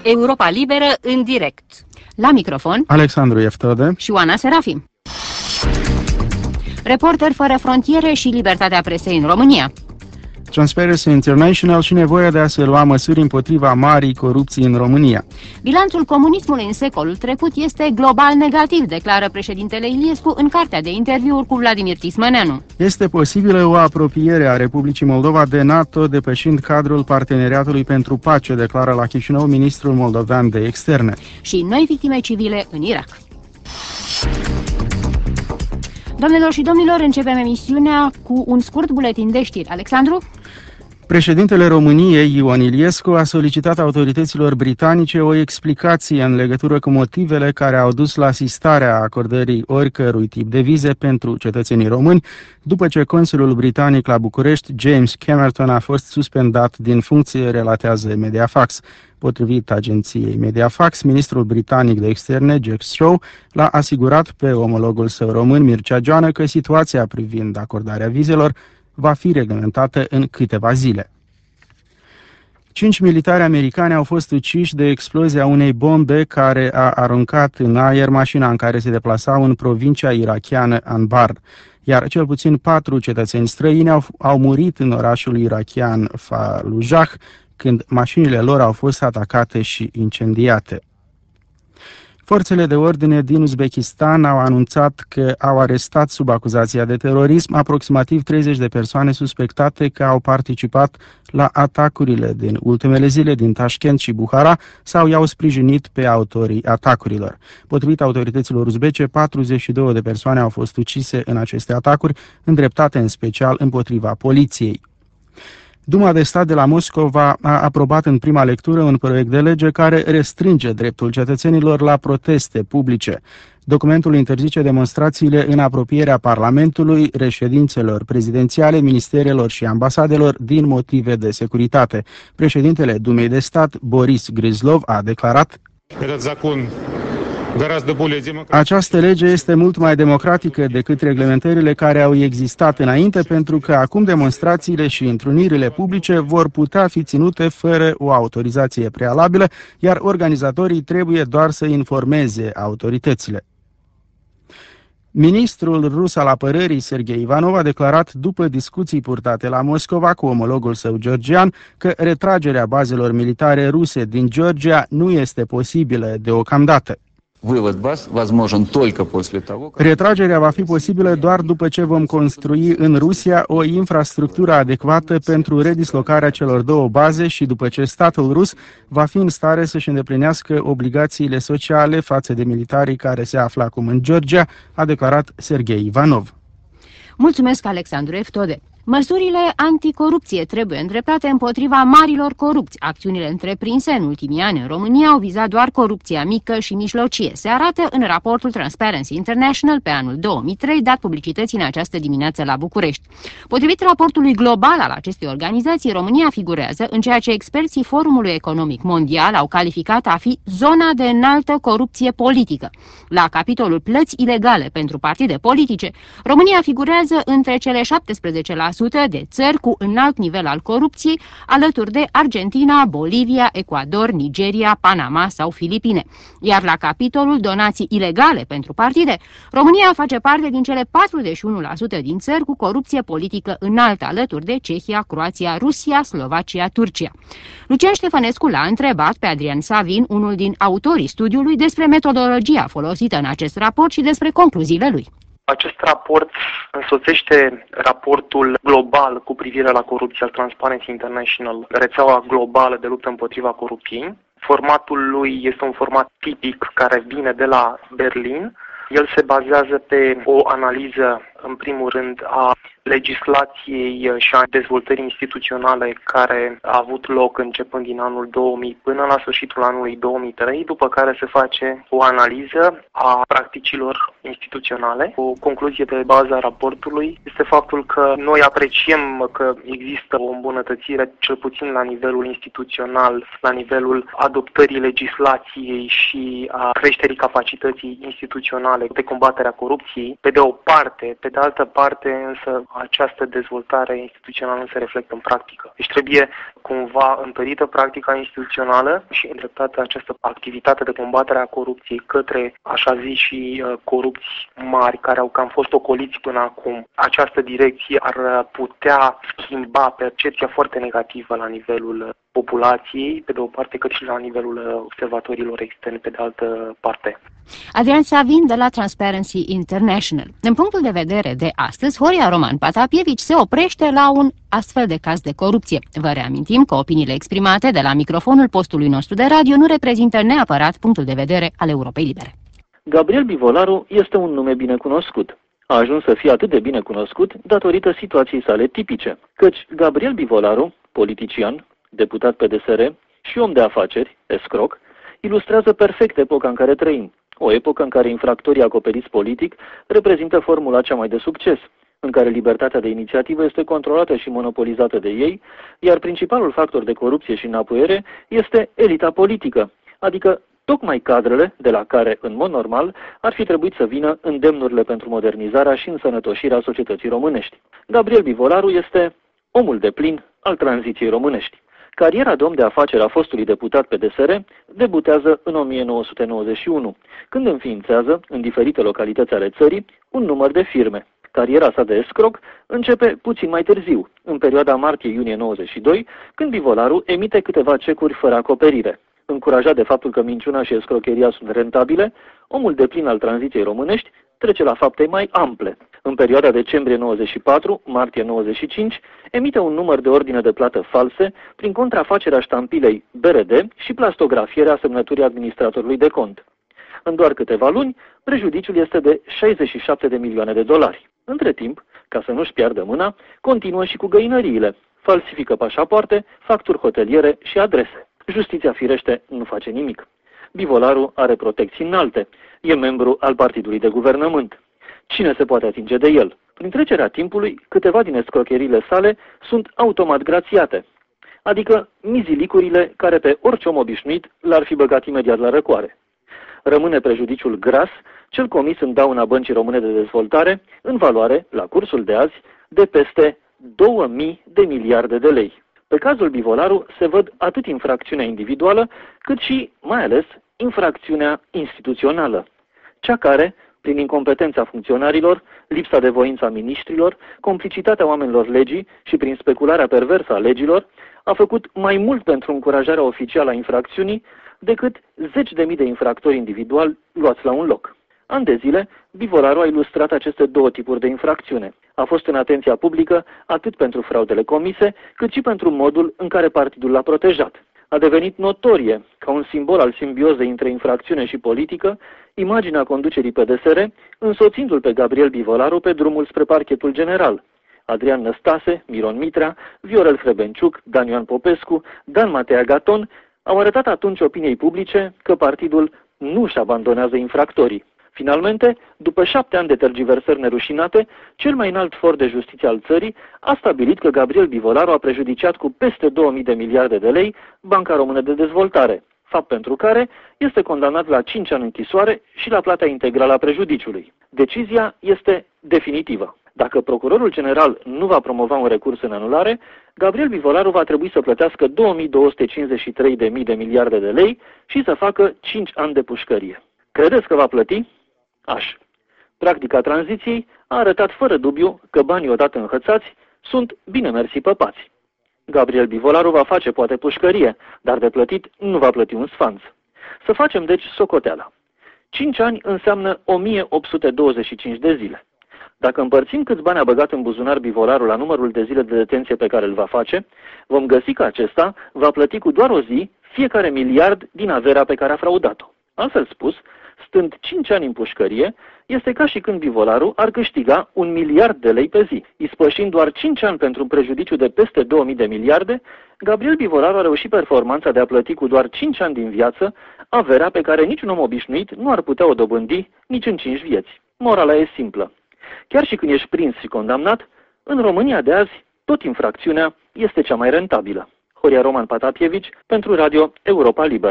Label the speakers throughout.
Speaker 1: Europa Liberă în direct. La microfon,
Speaker 2: Alexandru Eftode
Speaker 1: și Oana Serafim. Reporteri fără frontiere și libertatea presei în România.
Speaker 2: Transparency International și nevoia de a se lua măsuri împotriva marii corupții în România.
Speaker 1: Bilanțul comunismului în secolul trecut este global negativ, declară președintele Iliescu în cartea de interviuri cu Vladimir Tismăneanu.
Speaker 2: Este posibilă o apropiere a Republicii Moldova de NATO, depășind cadrul Parteneriatului pentru Pace, declară la Chișinău ministrul moldovean de externe.
Speaker 1: Și noi victime civile în Irak. Doamnelor și domnilor, începem emisiunea cu un scurt buletin de știri. Alexandru?
Speaker 2: Președintele României, Ion Iliescu, a solicitat autorităților britanice o explicație în legătură cu motivele care au dus la asistarea acordării oricărui tip de vize pentru cetățenii români, după ce consulul britanic la București, James Camerton, a fost suspendat din funcție, relatează Mediafax. Potrivit agenției Mediafax, ministrul britanic de externe, Jack Straw, l-a asigurat pe omologul său român, Mircea Joană, că situația privind acordarea vizelor va fi reglementată în câteva zile. 5 militari americani au fost uciși de explozia unei bombe care a aruncat în aer mașina în care se deplasau în provincia irachiană Anbar, iar cel puțin 4 cetățeni străini au murit în orașul irachian Fallujah, când mașinile lor au fost atacate și incendiate. Forțele de ordine din Uzbekistan au anunțat că au arestat sub acuzația de terorism aproximativ 30 de persoane suspectate că au participat la atacurile din ultimele zile din Tashkent și Bukhara sau i-au sprijinit pe autorii atacurilor. Potrivit autorităților uzbece, 42 de persoane au fost ucise în aceste atacuri, îndreptate în special împotriva poliției. Duma de stat de la Moscova a aprobat în prima lectură un proiect de lege care restringe dreptul cetățenilor la proteste publice. Documentul interzice demonstrațiile în apropierea Parlamentului, reședințelor prezidențiale, ministerelor și ambasadelor din motive de securitate. Președintele Dumei de Stat, Boris Grizlov, a declarat: această lege este mult mai democratică decât reglementările care au existat înainte, pentru că acum demonstrațiile și întrunirile publice vor putea fi ținute fără o autorizație prealabilă, iar organizatorii trebuie doar să informeze autoritățile. Ministrul rus al apărării, Sergei Ivanov, a declarat după discuții purtate la Moscova cu omologul său georgian că retragerea bazelor militare ruse din Georgia nu este posibilă deocamdată. Retragerea va fi posibilă doar după ce vom construi în Rusia o infrastructură adecvată pentru redislocarea celor două baze și după ce statul rus va fi în stare să-și îndeplinească obligațiile sociale față de militarii care se află acum în Georgia, a declarat Sergei Ivanov.
Speaker 1: Mulțumesc, Alexandru Eftode. Măsurile anticorupție trebuie îndreptate împotriva marilor corupți. Acțiunile întreprinse în ultimii ani în România au vizat doar corupția mică și mijlocie. Se arată în raportul Transparency International pe anul 2003, dat publicității în această dimineață la București. Potrivit raportului global al acestei organizații, România figurează în ceea ce experții Forumului Economic Mondial au calificat a fi zona de înaltă corupție politică. La capitolul plăți ilegale pentru partide politice, România figurează între cele 17% de țări cu înalt nivel al corupției, alături de Argentina, Bolivia, Ecuador, Nigeria, Panama sau Filipine. Iar la capitolul donații ilegale pentru partide, România face parte din cele 41% din țări cu corupție politică înaltă, alături de Cehia, Croația, Rusia, Slovacia, Turcia. Lucian Ștefănescu l-a întrebat pe Adrian Savin, unul din autorii studiului, despre metodologia folosită în acest raport și despre concluziile lui.
Speaker 3: Acest raport însoțește raportul global cu privire la corupție al Transparency International, rețeaua globală de luptă împotriva corupției. Formatul lui este un format tipic care vine de la Berlin. El se bazează pe o analiză, în primul rând, a legislației și a dezvoltării instituționale care a avut loc începând din anul 2000 până la sfârșitul anului 2003, după care se face o analiză a practicilor instituționale. O concluzie de bază a raportului este faptul că noi apreciem că există o îmbunătățire, cel puțin la nivelul instituțional, la nivelul adoptării legislației și a creșterii capacității instituționale de combaterea corupției, pe de o parte. Pe de altă parte, însă, această dezvoltare instituțională nu se reflectă în practică. Deci trebuie cumva întărită practica instituțională și îndreptată această activitate de combatere a corupției către, așa zis, și corupți mari care au cam fost ocoliți până acum. Această direcție ar putea schimba percepția foarte negativă la nivelul populației, pe de o parte, cât și la nivelul observatorilor externi, pe de altă parte.
Speaker 1: Adrian Savin de la Transparency International. În punctul de vedere de astăzi, Horia Roman Patapievici se oprește la un astfel de caz de corupție. Vă reamintim că opiniile exprimate de la microfonul postului nostru de radio nu reprezintă neapărat punctul de vedere al Europei Libere.
Speaker 4: Gabriel Bivolaru este un nume bine cunoscut. A ajuns să fie atât de bine cunoscut datorită situației sale tipice, căci Gabriel Bivolaru, politician, deputat PDSR și om de afaceri, escroc, ilustrează perfect epoca în care trăim. O epocă în care infractorii acoperiți politic reprezintă formula cea mai de succes, în care libertatea de inițiativă este controlată și monopolizată de ei, iar principalul factor de corupție și înapoiere este elita politică, adică tocmai cadrele de la care, în mod normal, ar fi trebuit să vină îndemnurile pentru modernizarea și însănătoșirea societății românești. Gabriel Bivolaru este omul deplin al tranziției românești. Cariera de om de afaceri a fostului deputat PDSR debutează în 1991, când înființează, în diferite localități ale țării, un număr de firme. Cariera sa de escroc începe puțin mai târziu, în perioada martie-iunie 92, când Bivolaru emite câteva cecuri fără acoperire. Încurajat de faptul că minciuna și escrocheria sunt rentabile, omul deplin al tranziției românești trece la fapte mai ample. În perioada decembrie 94-martie 95, emite un număr de ordine de plată false prin contrafacerea ștampilei BRD și plastografierea semnăturii administratorului de cont. În doar câteva luni, prejudiciul este de 67 de milioane de dolari. Între timp, ca să nu-și piardă mâna, continuă și cu găinăriile. Falsifică pașapoarte, facturi hoteliere și adrese. Justiția, firește, nu face nimic. Bivolaru are protecții înalte. E membru al partidului de guvernământ. Cine se poate atinge de el? Prin trecerea timpului, câteva din escrocherile sale sunt automat grațiate, adică mizilicurile care pe orice om obișnuit l-ar fi băgat imediat la răcoare. Rămâne prejudiciul gras, cel comis în dauna Băncii Române de Dezvoltare, în valoare, la cursul de azi, de peste 2000 de miliarde de lei. Pe cazul Bivolaru se văd atât infracțiunea individuală, cât și, mai ales, infracțiunea instituțională, cea care, prin incompetența funcționarilor, lipsa de voință a miniștrilor, complicitatea oamenilor legii și prin specularea perversă a legilor, a făcut mai mult pentru încurajarea oficială a infracțiunii decât 10.000 de infractori individuali luați la un loc. Ani de zile, Bivolaru a ilustrat aceste două tipuri de infracțiune. A fost în atenția publică atât pentru fraudele comise, cât și pentru modul în care partidul l-a protejat. A devenit notorie, ca un simbol al simbiozei între infracțiune și politică, imaginea conducerii PDSR, însoțindu-l pe Gabriel Bivolaru pe drumul spre parchetul general. Adrian Năstase, Miron Mitrea, Viorel Hrebenciuc, Dan Ioan Popescu, Dan Matea Gaton au arătat atunci opiniei publice că partidul nu își abandonează infractorii. Finalmente, după 7 ani de tergiversări nerușinate, cel mai înalt for de justiție al țării a stabilit că Gabriel Bivolaru a prejudiciat cu peste 2000 de miliarde de lei Banca Română de Dezvoltare, fapt pentru care este condamnat la 5 ani închisoare și la plata integrală a prejudiciului. Decizia este definitivă. Dacă procurorul general nu va promova un recurs în anulare, Gabriel Bivolaru va trebui să plătească 2253.000 de miliarde de lei și să facă 5 ani de pușcărie. Credeți că va plăti? Aș. Practica tranziției a arătat fără dubiu că banii odată înhățați sunt bine mersi păpați. Gabriel Bivolaru va face poate pușcărie, dar de plătit nu va plăti un sfanț. Să facem deci socoteala. 5 ani înseamnă 1825 de zile. Dacă împărțim câți bani a băgat în buzunar Bivolaru la numărul de zile de detenție pe care îl va face, vom găsi că acesta va plăti cu doar o zi fiecare miliard din averea pe care a fraudat-o. Altfel spus, stând 5 ani în pușcărie, este ca și când Bivolaru ar câștiga 1 miliard de lei pe zi. Ispășind doar 5 ani pentru un prejudiciu de peste 2000 de miliarde, Gabriel Bivolaru a reușit performanța de a plăti cu doar 5 ani din viață averea pe care niciun om obișnuit nu ar putea o dobândi nici în 5 vieți. Morala e simplă. Chiar și când ești prins și condamnat, în România de azi, tot infracțiunea este cea mai rentabilă. Horia Roman Patapievici, pentru Radio Europa Liberă.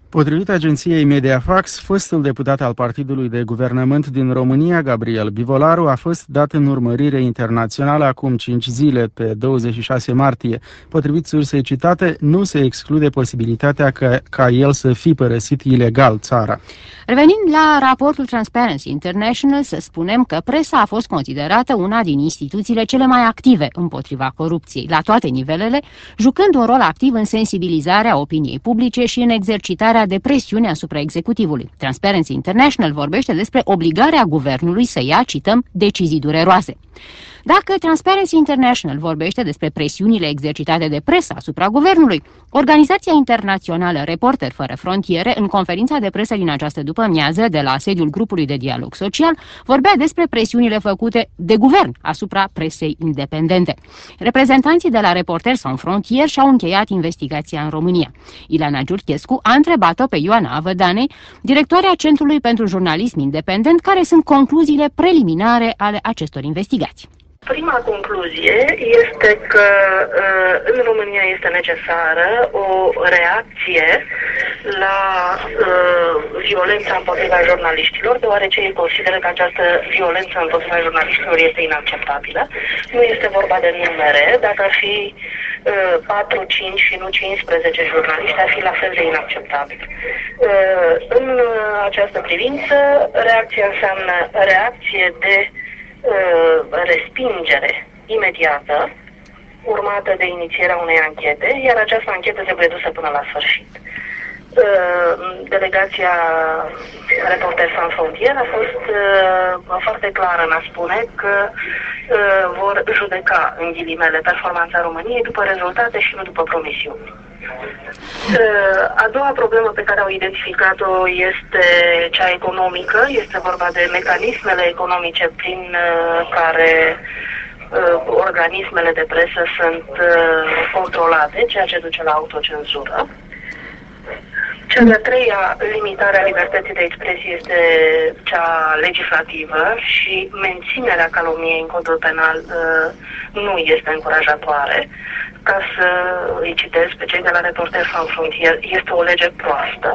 Speaker 2: Potrivit agenției Mediafax, fostul deputat al Partidului de Guvernământ din România, Gabriel Bivolaru, a fost dat în urmărire internațională acum 5 zile, pe 26 martie. Potrivit sursei citate, nu se exclude posibilitatea ca el să fi părăsit ilegal țara.
Speaker 1: Revenind la raportul Transparency International, să spunem că presa a fost considerată una din instituțiile cele mai active împotriva corupției, la toate nivelele, jucând un rol activ în sensibilizarea opiniei publice și în exercitarea de presiune asupra executivului. Transparency International vorbește despre obligarea guvernului să ia, cităm, decizii dureroase. Dacă Transparency International vorbește despre presiunile exercitate de presă asupra guvernului, organizația internațională Reporteri fără frontiere, în conferința de presă din această după-amiază de la sediul grupului de dialog social, vorbea despre presiunile făcute de guvern asupra presei independente. Reprezentanții de la Reporteri Sans Frontières și-au încheiat investigația în România. Ileana Giurchescu a întrebat-o pe Ioana Avădanei, directoarea Centrului pentru Jurnalism Independent, care sunt concluziile preliminare ale acestor investigații.
Speaker 5: Prima concluzie este că în România este necesară o reacție la violența împotriva jurnaliștilor, deoarece ei consideră că această violență împotriva jurnaliștilor este inacceptabilă. Nu este vorba de numere, dacă ar fi 4, 5 și nu 15 jurnaliști, ar fi la fel de inacceptabil. În această privință, reacția înseamnă reacție de respingere imediată, urmată de inițierea unei anchete, iar această anchetă trebuie dusă până la sfârșit. Delegația Reporteri Sans Frontières a fost foarte clară în a spune că vor judeca, în ghilimele, performanța României după rezultate și nu după promisiuni. A doua problemă pe care au identificat-o este cea economică, este vorba de mecanismele economice prin care organismele de presă sunt controlate, ceea ce duce la autocenzură. Cea de-a treia limitare a libertății de expresie este cea legislativă și menținerea calomniei în codul penal nu este încurajatoare. Ca să îi citesc pe cei de la Reporteri Sans Frontières, este o lege proastă.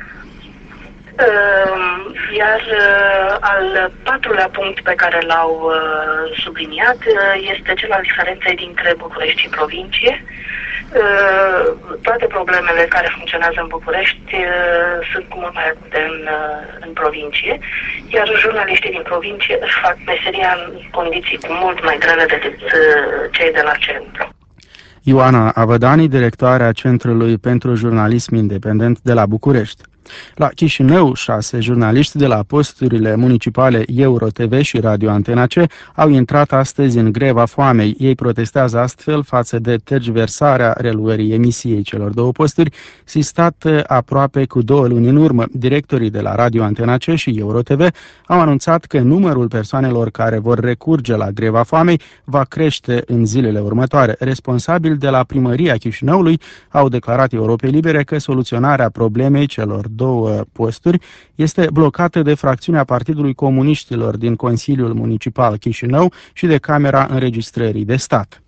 Speaker 5: Iar al patrulea punct pe care l-au subliniat este cel al diferenței dintre București și provincie. Toate problemele care funcționează în București sunt cu mult mai acute în provincie, iar jurnaliștii din provincie își fac meseria în condiții mult mai grele decât cei de la centru.
Speaker 2: Ioana Avădani, directoarea Centrului pentru Jurnalism Independent de la București. La Chișinău, 6 jurnaliști de la posturile municipale EuroTV și Radio Antena C au intrat astăzi în greva foamei. Ei protestează astfel față de tergiversarea reluării emisiei celor două posturi, sistat aproape cu 2 luni în urmă. Directorii de la Radio Antena C și EuroTV au anunțat că numărul persoanelor care vor recurge la greva foamei va crește în zilele următoare. Responsabili de la Primăria Chișinăului au declarat Europei Libere că soluționarea problemei celor două posturi este blocată de fracțiunea Partidului Comuniștilor din Consiliul Municipal Chișinău și de Camera Înregistrării de Stat.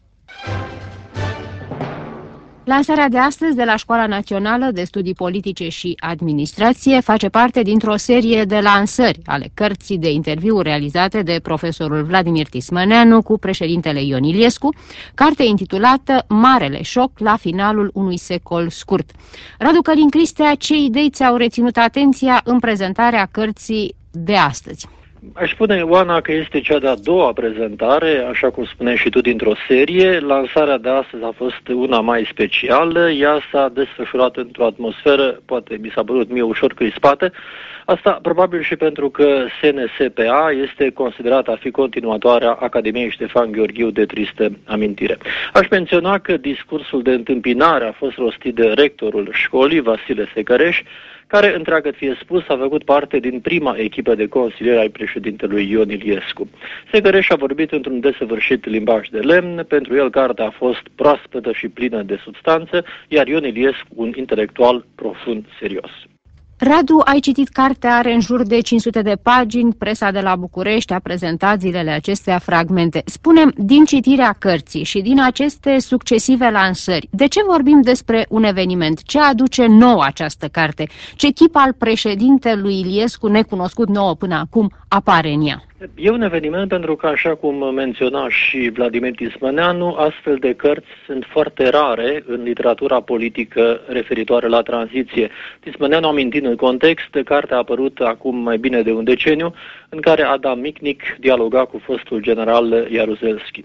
Speaker 1: Lansarea de astăzi de la Școala Națională de Studii Politice și Administrație face parte dintr-o serie de lansări ale cărții de interviuri realizate de profesorul Vladimir Tismăneanu cu președintele Ion Iliescu, carte intitulată Marele șoc la finalul unui secol scurt. Radu Călin Cristea, ce idei ți-au reținut atenția în prezentarea cărții de astăzi?
Speaker 4: Aș spune, Ioana, că este cea de-a doua prezentare, așa cum spuneai și tu, dintr-o serie. Lansarea de astăzi a fost una mai specială. Ea s-a desfășurat într-o atmosferă, poate mi s-a părut mie ușor crispată. Asta probabil și pentru că SNSPA este considerată a fi continuatoarea Academiei Ștefan Gheorghiu de tristă amintire. Aș menționa că discursul de întâmpinare a fost rostit de rectorul școlii, Vasile Secăreș, care, întreagăt fie spus, a făcut parte din prima echipă de consilieri ai președintelui Ion Iliescu. Secăreș a vorbit într-un desăvârșit limbaj de lemn, pentru el cartea a fost proaspătă și plină de substanță, iar Ion Iliescu un intelectual profund serios.
Speaker 1: Radu, ai citit cartea, are în jur de 500 de pagini, presa de la București a prezentat zilele acestea fragmente. Spune-mi, din citirea cărții și din aceste succesive lansări, de ce vorbim despre un eveniment? Ce aduce nou această carte? Ce chip al președintelui Iliescu, necunoscut nouă până acum, apare în ea?
Speaker 4: E un eveniment pentru că, așa cum menționa și Vladimir Tismăneanu, astfel de cărți sunt foarte rare în literatura politică referitoare la tranziție. Tismăneanu, amintind în context, cartea a apărut acum mai bine de un deceniu, în care Adam Michnic dialoga cu fostul general Jaruzelski.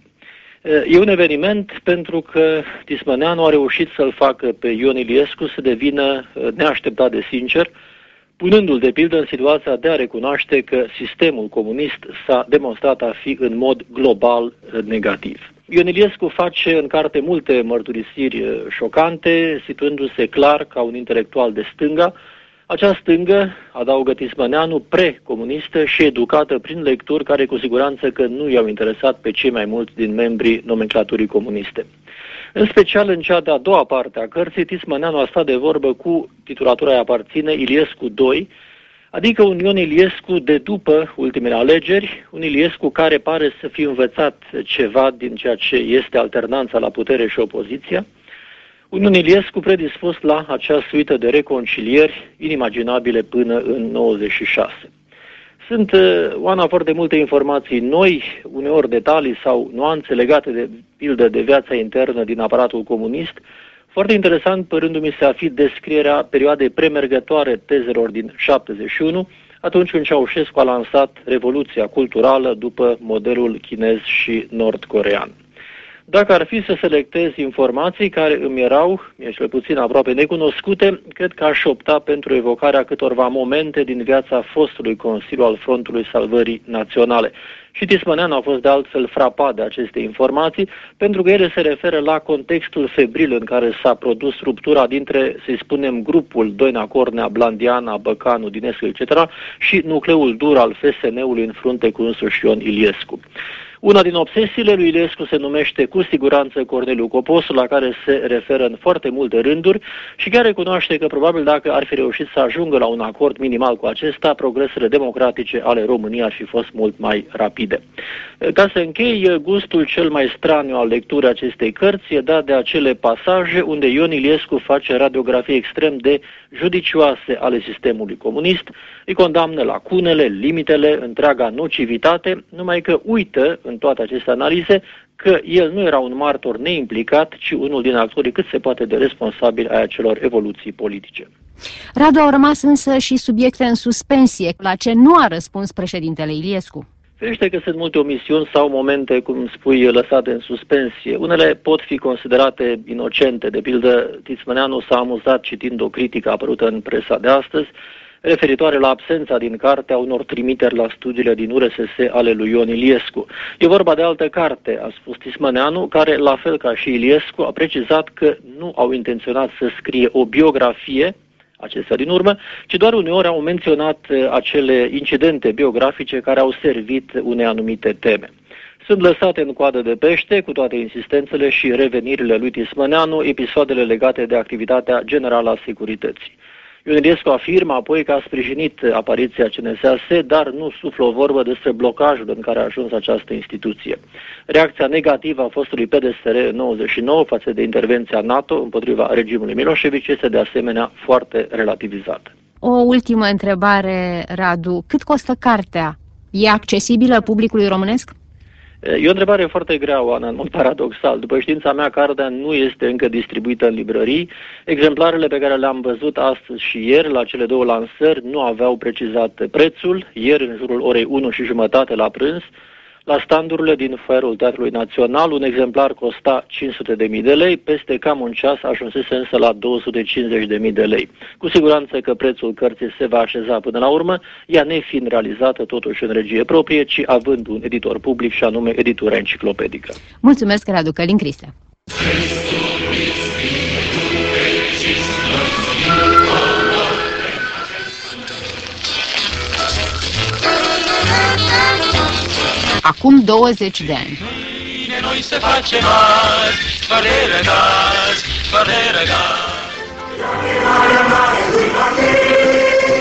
Speaker 4: E un eveniment pentru că Tismăneanu a reușit să-l facă pe Ion Iliescu să devină neașteptat de sincer, punându-l de pildă în situația de a recunoaște că sistemul comunist s-a demonstrat a fi în mod global negativ. Ion Iliescu face în carte multe mărturisiri șocante, situându-se clar ca un intelectual de stânga. Acea stângă, adaugă Tismăneanu, precomunistă și educată prin lecturi care cu siguranță că nu i-au interesat pe cei mai mulți din membrii nomenclaturii comuniste. În special în cea de-a doua parte a cărții, Tismăneanu a stat de vorbă cu, titulatura îi aparține, Iliescu II, adică un Ion Iliescu de după ultimele alegeri, un Iliescu care pare să fi învățat ceva din ceea ce este alternanța la putere și opoziția, un Ion Iliescu predispus la acea suită de reconcilieri inimaginabile până în 96. Sunt, Oana, foarte multe informații noi, uneori detalii sau nuanțe legate de pildă de viața internă din aparatul comunist. Foarte interesant, părându-mi să fi descrierea perioadei premergătoare tezelor din 71, atunci când Ceaușescu a lansat revoluția culturală după modelul chinez și nord-corean. Dacă ar fi să selectez informații care îmi erau, mie cel puțin aproape necunoscute, cred că aș opta pentru evocarea câtorva momente din viața fostului Consiliu al Frontului Salvării Naționale. Și Tismăneanu a fost de altfel frapat de aceste informații, pentru că ele se referă la contextul febril în care s-a produs ruptura dintre, să-i spunem, grupul Doina Cornea, Blandiana, Băcanu, Dinescu, etc. și nucleul dur al FSN-ului în frunte cu însuși Ion Iliescu. Una din obsesiile lui Iliescu se numește cu siguranță Corneliu Coposu, la care se referă în foarte multe rânduri și care recunoaște că probabil dacă ar fi reușit să ajungă la un acord minimal cu acesta, progresele democratice ale României ar fi fost mult mai rapide. Ca să închei, gustul cel mai straniu al lecturii acestei cărți e dat de acele pasaje unde Ion Iliescu face radiografii extrem de judicioase ale sistemului comunist, îi condamnă lacunele, limitele, întreaga nocivitate, numai că uită în toate aceste analize că el nu era un martor neimplicat, ci unul din actorii cât se poate de responsabili ai acelor evoluții politice.
Speaker 1: Radu, au rămas însă și subiecte în suspensie, la ce nu a răspuns președintele Iliescu.
Speaker 4: Ferește că sunt multe omisiuni sau momente, cum spui, lăsate în suspensie. Unele pot fi considerate inocente, de pildă Tismăneanu s-a amuzat citind o critică apărută în presa de astăzi, referitoare la absența din carte a unor trimiteri la studiile din URSS ale lui Ion Iliescu. E vorba de altă carte, a spus Tismăneanu, care, la fel ca și Iliescu, a precizat că nu au intenționat să scrie o biografie, acestea din urmă, ci doar uneori au menționat acele incidente biografice care au servit unei anumite teme. Sunt lăsate în coadă de pește, cu toate insistențele și revenirile lui Tismăneanu, episoadele legate de activitatea generală a securității. Ion Iliescu afirmă apoi că a sprijinit apariția CNSAS, dar nu suflă o vorbă despre blocajul în care a ajuns această instituție. Reacția negativă a fostului PDSR în 99 față de intervenția NATO împotriva regimului Milošević este de asemenea foarte relativizată.
Speaker 1: O ultimă întrebare, Radu. Cât costă cartea? E accesibilă publicului românesc?
Speaker 4: E o întrebare foarte grea, Oana, în mod paradoxal. După știința mea, cartea nu este încă distribuită în librării. Exemplarele pe care le-am văzut astăzi și ieri, la cele două lansări, nu aveau precizat prețul. Ieri, în jurul orei 1:30 la prânz, la standurile din foaierul Teatrului Național, un exemplar costa 500.000 de lei, peste cam un ceas ajunsese însă la 250.000 de lei. Cu siguranță că prețul cărții se va așeza până la urmă, ea nefiind realizată totuși în regie proprie, ci având un editor public și anume Editura Enciclopedică.
Speaker 1: Mulțumesc, Radu Călin Cristea. Acum 20 de ani. Noi se facem azi, fără gaz, fără gaz.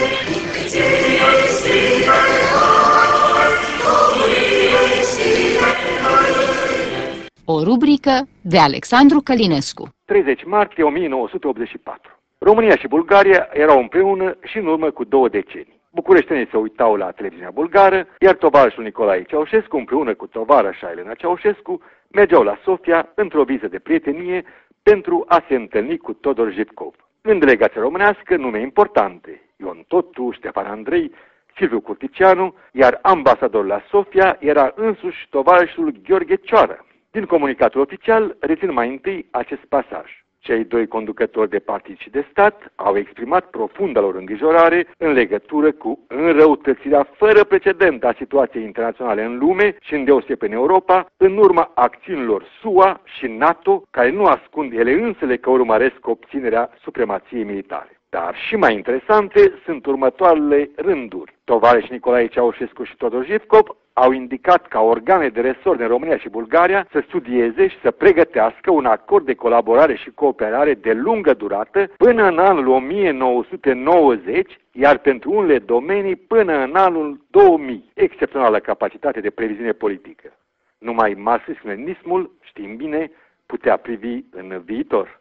Speaker 1: O rubrică de Alexandru Călinescu.
Speaker 6: 30 martie 1984. România și Bulgaria erau împreună și în urmă cu 2 decenii. Bucureștenii se uitau la televiziunea bulgară, iar tovarășul Nicolae Ceaușescu, împreună cu tovarășa Elena Ceaușescu, mergeau la Sofia într-o vizită de prietenie pentru a se întâlni cu Todor Zhivkov. În delegația românească, nume importante: Ion Totu, Ștefan Andrei, Silviu Curticianu, iar ambasadorul la Sofia era însuși tovarășul Gheorghe Cioară. Din comunicatul oficial rețin mai întâi acest pasaj. Cei 2 conducători de partid și de stat au exprimat profunda lor îngrijorare în legătură cu înrăutățirea fără precedent a situației internaționale în lume și îndeoseb în Europa, în urma acțiunilor SUA și NATO, care nu ascund ele însele că urmăresc obținerea supremației militare. Dar și mai interesante sunt următoarele rânduri. Tovarăș Nicolae Ceaușescu și Todor Zhivkov au indicat ca organe de resort din România și Bulgaria să studieze și să pregătească un acord de colaborare și cooperare de lungă durată până în anul 1990, iar pentru unele domenii până în anul 2000. Excepțională capacitate de previziune politică. Numai marxism-leninismul, știm bine, putea privi în viitor.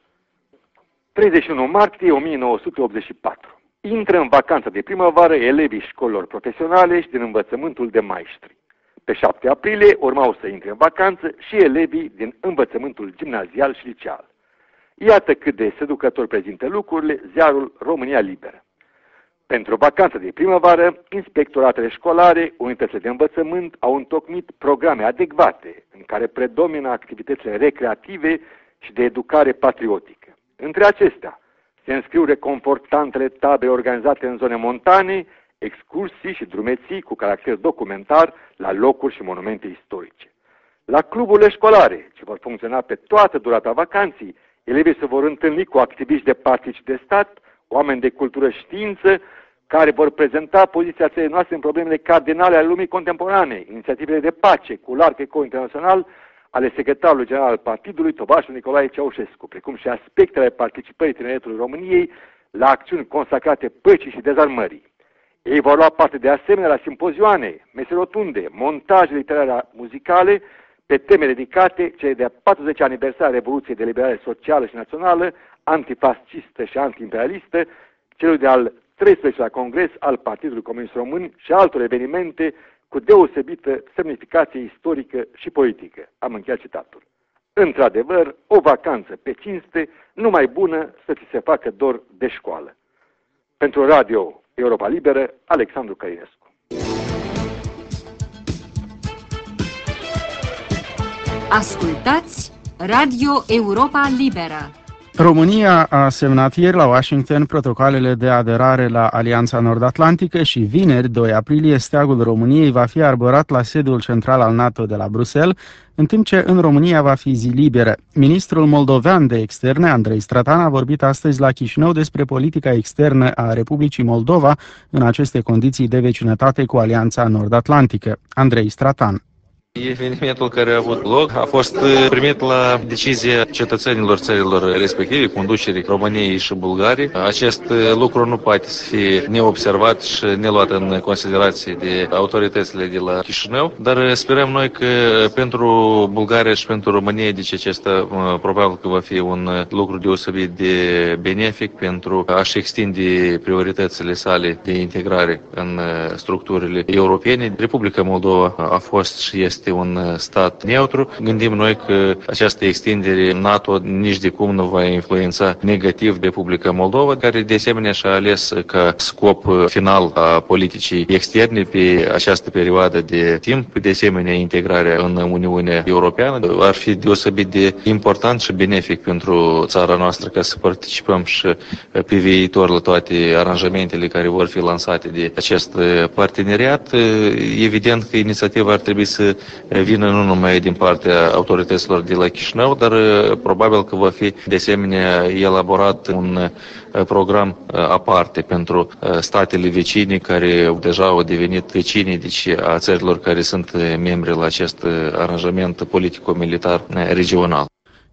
Speaker 6: 31 martie 1984. Intră în vacanță de primăvară elevii școlilor profesionale și din învățământul de maestri. Pe 7 aprilie urmau să intre în vacanță și elevii din învățământul gimnazial și liceal. Iată cât de seducător prezintă lucrurile ziarul România Liberă. Pentru vacanța de primăvară, inspectoratele școlare, unitățile de învățământ au întocmit programe adecvate în care predomină activitățile recreative și de educare patriotică. Între acestea se înscriu reconfortantele tabere organizate în zone montane, excursii și drumeții cu caracter documentar la locuri și monumente istorice. La cluburile școlare, ce vor funcționa pe toată durata vacanței, elevii se vor întâlni cu activiști de partid și de stat, oameni de cultură și știință, care vor prezenta poziția țării noastre în problemele cardinale ale lumii contemporane, inițiativele de pace cu larg ecou internațional ale secretarului general al partidului, tovarășul Nicolae Ceaușescu, precum și aspectele participării tineretului României la acțiuni consacrate păcii și dezarmării. Ei vor lua parte de asemenea la simpozioane, mese rotunde, montaje literare muzicale pe teme dedicate cele de-a 40 aniversare a Revoluției de Liberare Socială și Națională, antifascistă și antiimperialistă, celui de-al 13-lea Congres al Partidului Comunist Român și altor evenimente cu deosebită semnificație istorică și politică. Am încheiat citatul. Într-adevăr, o vacanță pe cinste, numai bună să ți se facă dor de școală. Pentru Radio Europa Liberă, Alexandru Călinescu.
Speaker 1: Ascultați Radio Europa Liberă.
Speaker 2: România a semnat ieri la Washington protocoalele de aderare la Alianța Nord-Atlantică și vineri, 2 aprilie, steagul României va fi arborat la sediul central al NATO de la Bruxelles, în timp ce în România va fi zi liberă. Ministrul moldovean de externe, Andrei Stratan, a vorbit astăzi la Chișinău despre politica externă a Republicii Moldova în aceste condiții de vecinătate cu Alianța Nord-Atlantică. Andrei Stratan.
Speaker 7: Evenimentul care a avut loc a fost primit la decizia cetățenilor țărilor respective, conducerii României și Bulgariei. Acest lucru nu poate să fie neobservat și neluat în considerație de autoritățile de la Chișinău, dar sperăm noi că pentru Bulgaria și pentru România, deci acesta probabil că va fi un lucru deosebit de benefic pentru a-și extinde prioritățile sale de integrare în structurile europene. Republica Moldova a fost și este un stat neutru. Gândim noi că această extindere NATO nici de cum nu va influența negativ Republica Moldova, care de asemenea și-a ales ca scop final a politicii externe pe această perioadă de timp, de asemenea integrarea în Uniunea Europeană. Ar fi deosebit de important și benefic pentru țara noastră ca să participăm și pe viitor la toate aranjamentele care vor fi lansate de acest parteneriat. Evident că inițiativa ar trebui să vină nu numai din partea autorităților de la Chișinău, dar probabil că va fi de asemenea elaborat un program aparte pentru statele vecine care deja au devenit vecini, deci a țărilor care sunt membre la acest aranjament politico-militar regional.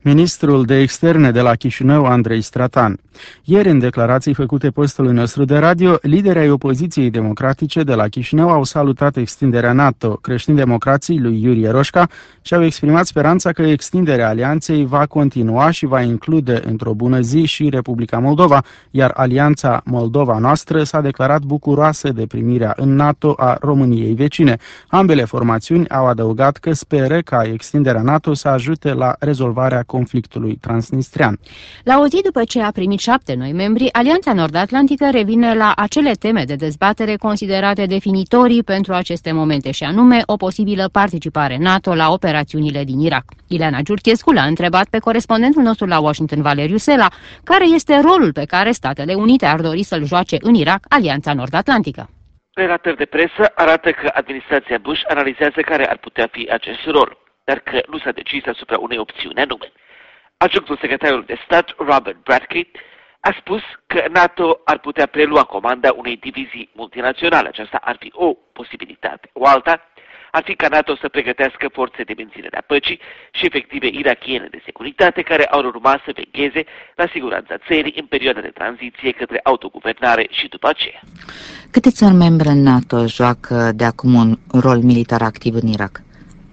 Speaker 2: Ministrul de Externe de la Chișinău, Andrei Stratan. Ieri, în declarații făcute postului nostru de radio, liderii ai opoziției democratice de la Chișinău au salutat extinderea NATO. Creștin-democrații lui Iurie Roșca și-au exprimat speranța că extinderea alianței va continua și va include într-o bună zi și Republica Moldova, iar Alianța Moldova Noastră s-a declarat bucuroasă de primirea în NATO a României vecine. Ambele formațiuni au adăugat că speră ca extinderea NATO să ajute la rezolvarea conflictului transnistrian.
Speaker 1: La o zi după ce a primit 7 noi membri, Alianța Nord-Atlantică revine la acele teme de dezbatere considerate definitorii pentru aceste momente, și anume o posibilă participare NATO la operațiunile din Irak. Ileana Giurchescu l-a întrebat pe corespondentul nostru la Washington, Valeriu Sela, care este rolul pe care Statele Unite ar dori să-l joace în Irak Alianța Nord-Atlantică.
Speaker 8: Relatări de presă arată că administrația Bush analizează care ar putea fi acest rol, dar că nu s-a decis asupra unei opțiuni anume. Adjunctul secretarului de stat, Robert Bradley, a spus că NATO ar putea prelua comanda unei divizii multinaționale. Aceasta ar fi o posibilitate. O alta ar fi ca NATO să pregătească forțe de menținere a păcii și efective irakiene de securitate care ar urma să vegheze la siguranța țării în perioada de tranziție către autoguvernare și după aceea.
Speaker 9: Câte țări membre în NATO joacă de acum un rol militar activ în Irak?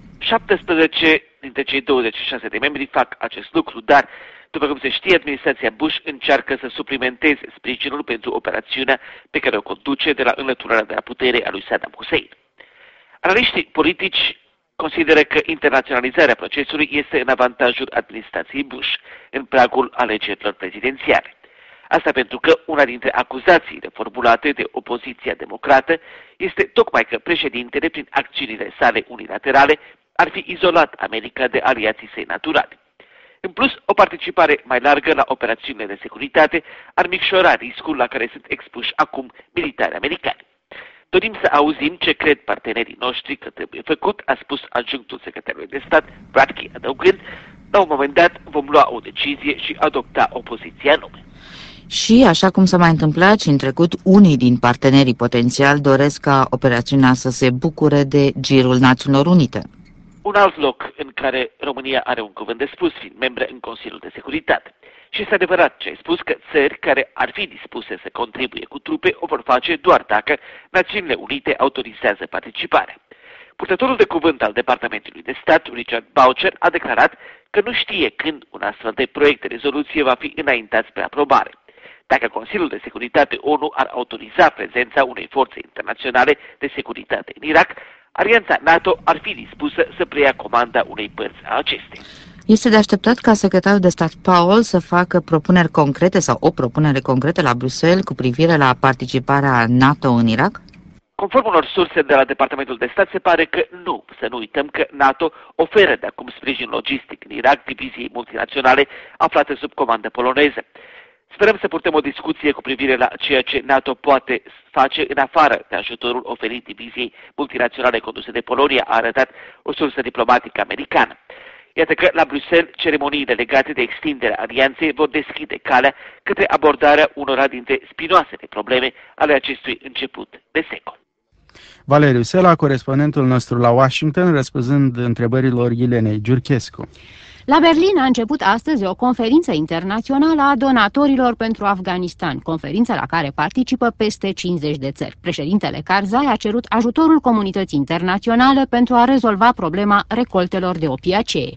Speaker 8: 17 dintre cei 26 de membri fac acest lucru, dar, după cum se știe, administrația Bush încearcă să suplimenteze sprijinul pentru operațiunea pe care o conduce de la înlăturarea de la putere a lui Saddam Hussein. Analiștii politici consideră că internaționalizarea procesului este în avantajul administrației Bush în pragul alegerilor prezidențiale. Asta pentru că una dintre acuzațiile formulate de opoziția democrată este tocmai că președintele, prin acțiunile sale unilaterale, ar fi izolat America de aliații săi naturali. În plus, o participare mai largă la operațiunile de securitate ar micșora riscul la care sunt expuși acum militari americani. Dorim să auzim ce cred partenerii noștri că trebuie făcut, a spus adjunctul secretarului de stat, Bradley, adăugând, la un moment dat vom lua o decizie și adopta o poziție anume.
Speaker 9: Și, așa cum s-a mai întâmplat și în trecut, unii din partenerii potențiali doresc ca operațiunea să se bucure de girul Națiunilor Unite.
Speaker 8: Un alt loc în care România are un cuvânt de spus, fiind membră în Consiliul de Securitate. Și este adevărat ce ai spus, că țări care ar fi dispuse să contribuie cu trupe o vor face doar dacă Națiunile Unite autorizează participarea. Purtătorul de cuvânt al Departamentului de Stat, Richard Boucher, a declarat că nu știe când un astfel de proiect de rezoluție va fi înaintat spre aprobare. Dacă Consiliul de Securitate ONU ar autoriza prezența unei forțe internaționale de securitate în Irak, Alianța NATO ar fi dispusă să preia comanda unei părți a acesteia.
Speaker 9: Este de așteptat ca secretarul de stat Powell să facă propuneri concrete sau o propunere concretă la Bruxelles cu privire la participarea NATO în Irak?
Speaker 8: Conform unor surse de la Departamentul de Stat, se pare că nu. Să nu uităm că NATO oferă de acum sprijin logistic în Irak diviziei multinaționale aflate sub comandă poloneză. Sperăm să purtăm o discuție cu privire la ceea ce NATO poate face în afară de ajutorul oferit diviziei multinaționale conduse de Polonia, a arătat o sursă diplomatică americană. Iată că la Bruxelles ceremoniile legate de extinderea alianței vor deschide calea către abordarea unora dintre spinoasele probleme ale acestui început de secol.
Speaker 2: Valeriu Sela, corespondentul nostru la Washington, răspunzând întrebărilor Ilenei Giurchescu.
Speaker 1: La Berlin a început astăzi o conferință internațională a donatorilor pentru Afganistan, conferință la care participă peste 50 de țări. Președintele Karzai a cerut ajutorul comunității internaționale pentru a rezolva problema recoltelor de opiacee.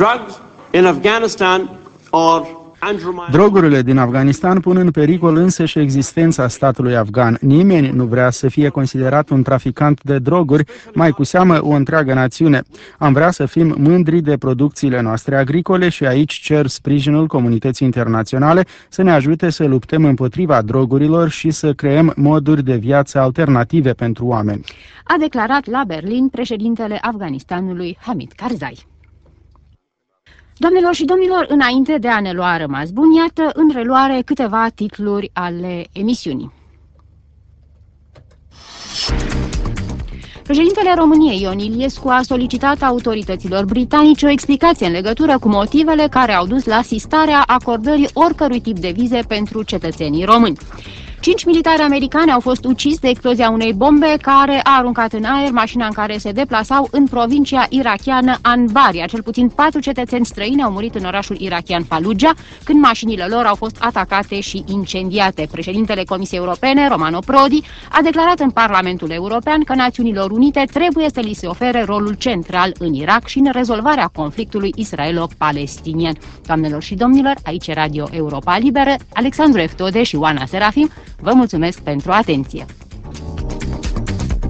Speaker 2: Drogurile din Afganistan pun în pericol însăși existența statului afgan. Nimeni nu vrea să fie considerat un traficant de droguri, mai cu seamă o întreagă națiune. Am vrea să fim mândri de producțiile noastre agricole și aici cer sprijinul comunității internaționale să ne ajute să luptăm împotriva drogurilor și să creăm moduri de viață alternative pentru oameni,
Speaker 1: a declarat la Berlin președintele Afganistanului Hamid Karzai. Doamnelor și domnilor, înainte de a ne lua rămas bun, iată în reluare câteva titluri ale emisiunii. Președintele României, Ion Iliescu, a solicitat autorităților britanice o explicație în legătură cu motivele care au dus la sistarea acordării oricărui tip de vize pentru cetățenii români. 5 militari americani au fost uciși de explozia unei bombe care a aruncat în aer mașina în care se deplasau în provincia irachiană Anbaria. Cel puțin 4 cetățeni străini au murit în orașul irachian Fallujah când mașinile lor au fost atacate și incendiate. Președintele Comisiei Europene, Romano Prodi, a declarat în Parlamentul European că Națiunilor Unite trebuie să li se ofere rolul central în Irak și în rezolvarea conflictului israelo-palestinian. Doamnelor și domnilor, aici e Radio Europa Liberă, Alexandru Eftode și Oana Serafim, vă mulțumesc pentru atenție.